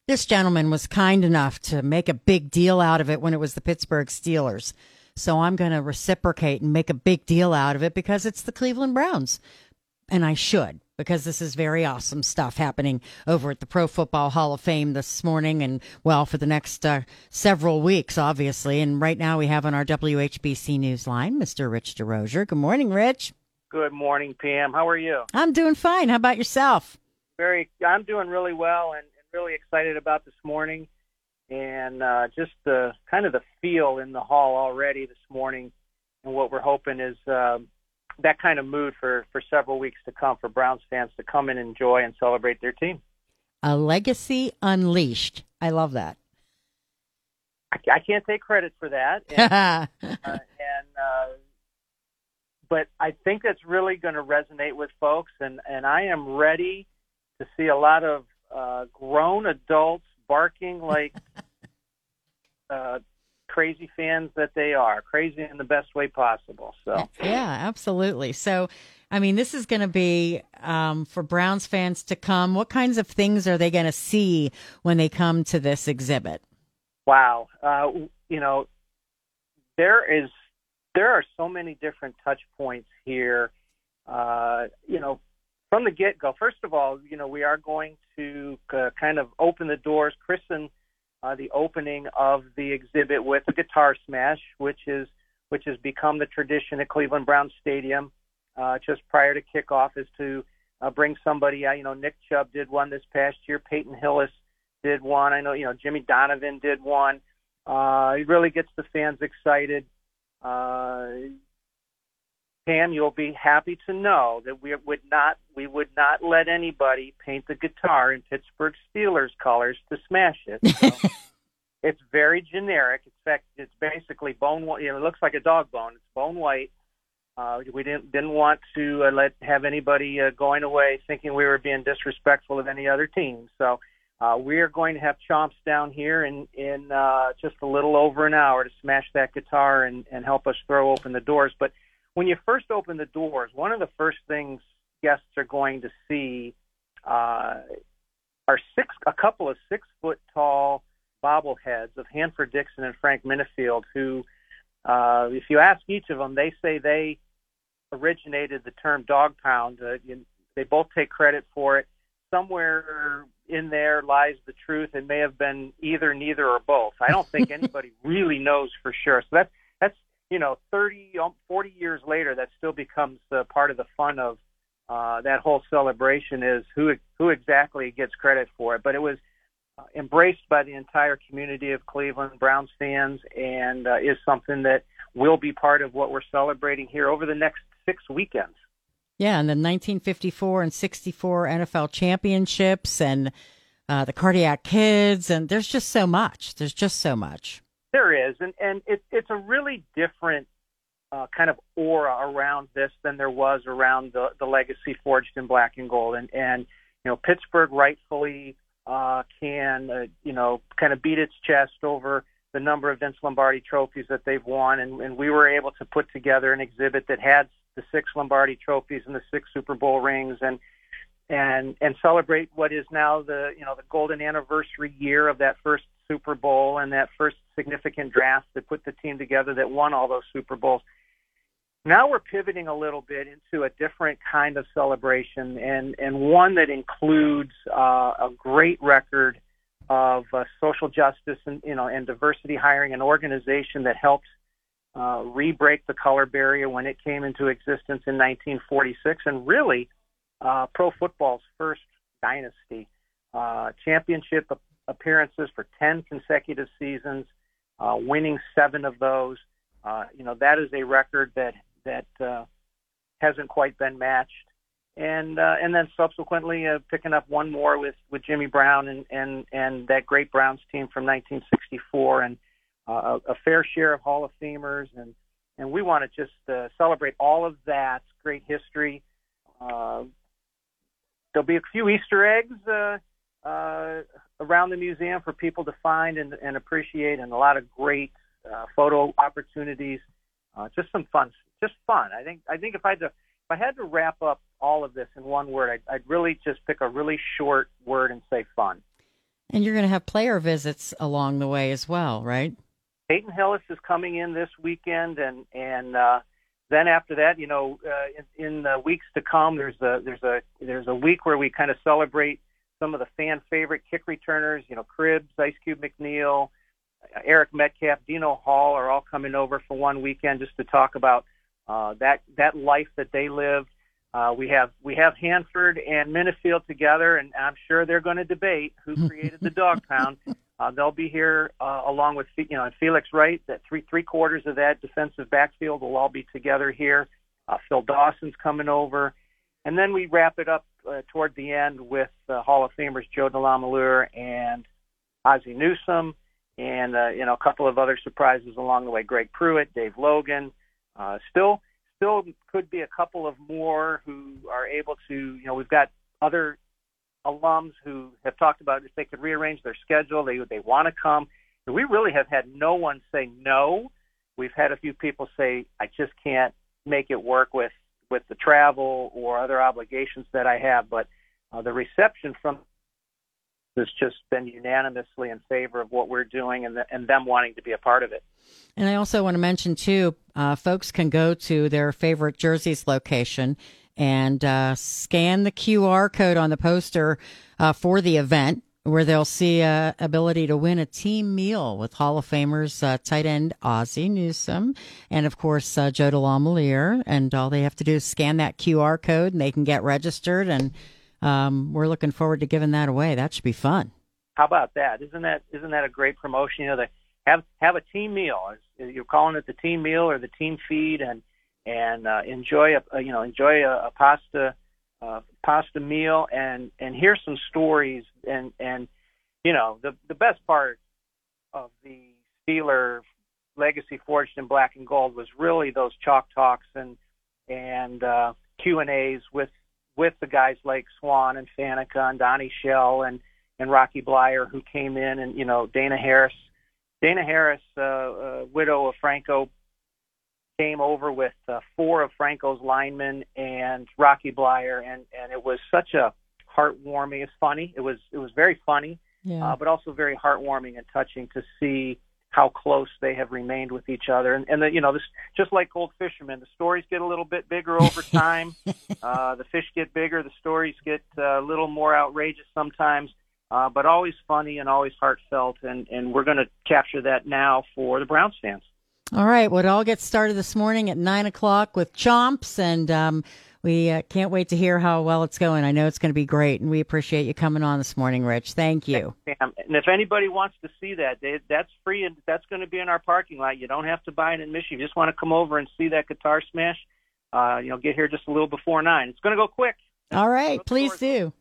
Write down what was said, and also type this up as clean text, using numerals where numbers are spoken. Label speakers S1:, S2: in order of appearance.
S1: This gentleman was kind enough to make a big deal out of it when it was the Pittsburgh Steelers. So I'm going to reciprocate and make a big deal out of it because it's the Cleveland Browns. And I should, because this is very awesome stuff happening over at the Pro Football Hall of Fame this morning and, well, for the next several weeks, obviously. And right now we have on our WHBC News line, Mr. Rich DeRozier. Good morning, Rich.
S2: Good morning, Pam. How are you?
S1: I'm doing fine. How about yourself?
S2: I'm doing really well and really excited about this morning. And just the kind of the feel in the hall already this morning. And what we're hoping is that kind of mood for several weeks to come for Browns fans to come and enjoy and celebrate their team.
S1: A legacy unleashed. I love that.
S2: I can't take credit for that. But I think that's really going to resonate with folks. And I am ready to see a lot of grown adults barking like crazy fans that they are, crazy in the best way possible. So
S1: yeah, absolutely. So, I mean, this is going to be for Browns fans to come. What kinds of things are they going to see when they come to this exhibit?
S2: Wow, there are so many different touch points here. From the get-go. First of all, we are going to kind of open the doors, christen the opening of the exhibit with a guitar smash, which has become the tradition at Cleveland Browns Stadium just prior to kickoff, is to bring somebody out. Nick Chubb did one this past year. Peyton Hillis did one. I know, Jimmy Donovan did one. It really gets the fans excited. Pam, you'll be happy to know that we would not let anybody paint the guitar in Pittsburgh Steelers colors to smash it. So it's very generic. In fact, it's basically bone white. It looks like a dog bone. It's bone white. We didn't want to have anybody going away thinking we were being disrespectful of any other team. So we are going to have chomps down here in just a little over an hour to smash that guitar and help us throw open the doors. But when you first open the doors, one of the first things guests are going to see are a couple of 6-foot-tall bobbleheads of Hanford Dixon and Frank Minifield, who, if you ask each of them, they say they originated the term dog pound. They both take credit for it. Somewhere in there lies the truth. It may have been either, neither, or both. I don't think anybody really knows for sure. So that's 30, 40 years later, that still becomes part of the fun of that whole celebration, is who exactly gets credit for it. But it was embraced by the entire community of Cleveland Browns fans, and is something that will be part of what we're celebrating here over the next 6 weekends.
S1: Yeah, and the 1954 and 64 NFL championships and the Cardiac Kids, and there's just so much. There
S2: is, and it's a really different kind of aura around this than there was around the legacy forged in black and gold. And Pittsburgh rightfully can kind of beat its chest over the number of Vince Lombardi trophies that they've won, and we were able to put together an exhibit that had the 6 Lombardi trophies and the 6 Super Bowl rings, and celebrate what is now the golden anniversary year of that first Super Bowl and that first significant draft that put the team together that won all those Super Bowls. Now we're pivoting a little bit into a different kind of celebration, and one that includes a great record of social justice and diversity hiring, an organization that helped re-break the color barrier when it came into existence in 1946, and really pro football's first dynasty. Championship appearances for 10 consecutive seasons, winning 7 of those. That is a record that hasn't quite been matched. And then subsequently picking up one more with Jimmy Brown and that great Browns team from 1964, and a fair share of Hall of Famers. And we want to just celebrate all of that great history. There'll be a few Easter eggs around the museum for people to find and appreciate, and a lot of great photo opportunities. Just some fun. Just fun. I think if I had to wrap up all of this in one word, I'd really just pick a really short word and say fun.
S1: And you're going to have player visits along the way as well, right?
S2: Peyton Hillis is coming in this weekend, and then after that, in the weeks to come, there's a week where we kind of celebrate some of the fan favorite kick returners. Cribbs, Ice Cube McNeil, Eric Metcalf, Dino Hall are all coming over for one weekend just to talk about that life that they lived. We have Hanford and Minifield together, and I'm sure they're going to debate who created the dog pound. They'll be here along with Felix Wright. That three quarters of that defensive backfield will all be together here. Phil Dawson's coming over, and then we wrap it up toward the end with Hall of Famers Joe DeLamielleure and Ozzie Newsome, and a couple of other surprises along the way. Greg Pruitt, Dave Logan. Still could be a couple of more who are able to. We've got other alums who have talked about if they could rearrange their schedule, they want to come. And we really have had no one say no. We've had a few people say, I just can't make it work with the travel or other obligations that I have. But the reception from has just been unanimously in favor of what we're doing and them wanting to be a part of it.
S1: And I also want to mention, too, folks can go to their favorite Jerseys location and scan the QR code on the poster for the event, where they'll see ability to win a team meal with Hall of Famers tight end Ozzie Newsome and, of course, Joe DeLamielleure. And all they have to do is scan that QR code, and they can get registered. And we're looking forward to giving that away. That should be fun.
S2: How about that? Isn't that a great promotion? They have a team meal. You're calling it the team meal or the team feed, and enjoy a pasta meal and hear some stories and the best part of the Steeler legacy forged in black and gold was really those chalk talks and Q&As with the guys like Swan and Faneca and Donnie Shell and Rocky Blyer, who came in, and Dana Harris, widow of Franco, came over with four of Franco's linemen and Rocky Blyer, and it was such a heartwarming. It's funny. It was very funny,
S1: yeah.
S2: But also very heartwarming and touching to see how close they have remained with each other. And this, just like Old Fisherman, the stories get a little bit bigger over time. The fish get bigger. The stories get a little more outrageous sometimes, but always funny and always heartfelt. And we're going to capture that now for the Browns fans.
S1: All right. Well, it all gets started this morning at 9:00 with Chomps, and we can't wait to hear how well it's going. I know it's going to be great, and we appreciate you coming on this morning, Rich. Thank you.
S2: And if anybody wants to see that, that's free, and that's going to be in our parking lot. You don't have to buy it in Michigan. You just want to come over and see that guitar smash. Get here just a little before 9. It's going to go quick.
S1: All right. Please do.